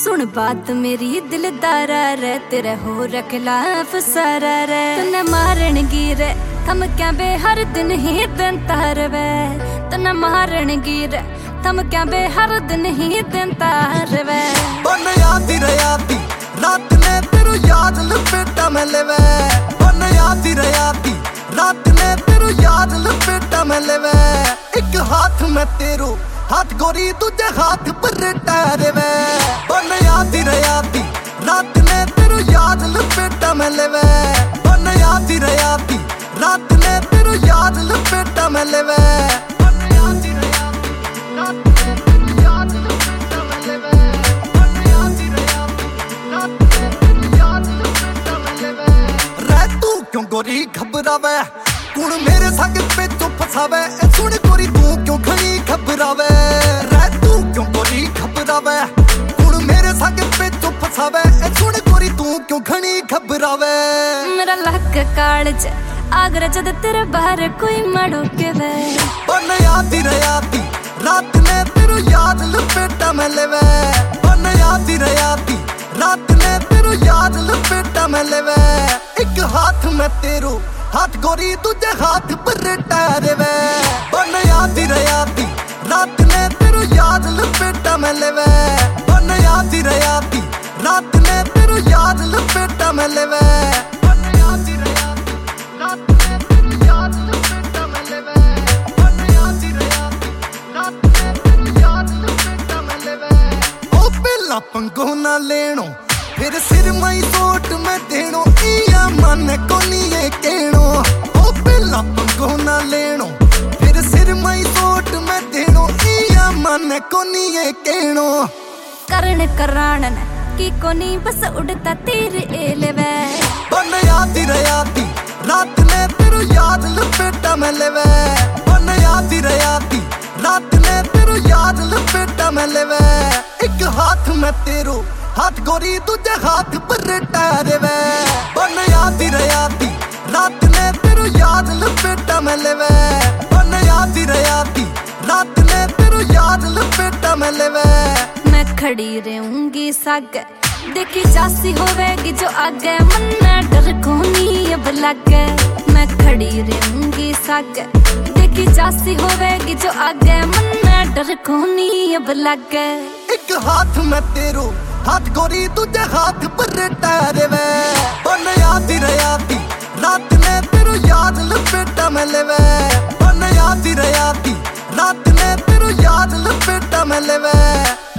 सुन बात मेरी दिलदारा रे, तेरे हो रखलाफ सारा रे। तन्ने मारन गिर थम क्या बे हर दिन ही दिन तार वे। तन्ने मारन गिर थम क्या बे हर दिन ही दिन तार वे। बन यादी रयाती रात ने तेरू याद लपेटा में लेवे। बन यादी रयाती रात ने तेरू याद लपेटा में लेवे। एक हाथ में तेरू हाथ गोरी तुझे हाथ पर टहरेवे। बन यादी रयाती रात ने तेरू याद लपेटा में लेवे। बन यादी रयाती रात ने तेरू याद लपेटा में लेवे। बन यादी रयाती रात ने तेरू याद लपेटा में लेवे। बन यादी रयाती रात ने तेरू याद लपेटा में लेवे। रह तू क्यों गोरी घबरावे, कुण मेरे संग पे तू फसावे। ए सुन गोरी तू क्यों खड़ी घबरावे। रह तू क्यों गोरी घबरावे, कुण मेरे संग पे तू फसावे। ए सुन गोरी तू क्यों खड़ी घबरावे। मेरा लक कालज आगरा जद तेरे बाहर कोई मड़ो के वे। बन यादी रयाती रात ने तेरू याद लपेटा में लेवे। बन यादी रयाती रात ने तेरू याद लपेटा में लेवे। एक हाथ में तेरू हाथ गोरी तुझे हाथ पर टहरेवे। बन यादी रयाती रात ने तेरू याद लपेटा में लेवे। बन यादी रयाती रात ने तेरू याद लपेटा में लेवे। बन यादी रयाती रात ने तेरू याद लपेटा में लेवे। बन यादी रयाती रात ने तेरू याद लपेटा में लेवे। ओ पहला पंगो ना लेनो फिर सिर मई सोट में देनो। इया मन को नहीं कहनो। ओ पहला पंगो ना लेनो फिर सिर मई सोट में देनो। इया मन को नहीं कहनो। करण कराणन की कोनी बस उड़ता तीर एलेवे। बन यादी रयाती रात ने तेरू याद लपेटा में लेवे। बन यादी रयाती रात ने तेरू याद लपेटा में लेवे। एक हाथ में तेरू हाथ गोरी तुझे हाथ पर टहरेवे। बन यादी रयाती रात ने तेरू याद लपेटा में लेवे। बन यादी रयाती रात ने तेरू याद लपेटा में लेवे। मैं खड़ी रहूंगी साग देखी जासी होवेगी जो आगे। मन डर कोनी अब लागे। मैं खड़ी रहूंगी साग देखी जासी होवेगी जो आगे। मन डर कोनी अब लागे। एक हाथ में तेरू हाथ गोरी तुझे हाथ पर टहरेवे। बन यादी रयाती रात ने तेरू याद लपेटा में लेवे। बन यादी रयाती रात ने तेरू याद लपेटा में लेवे।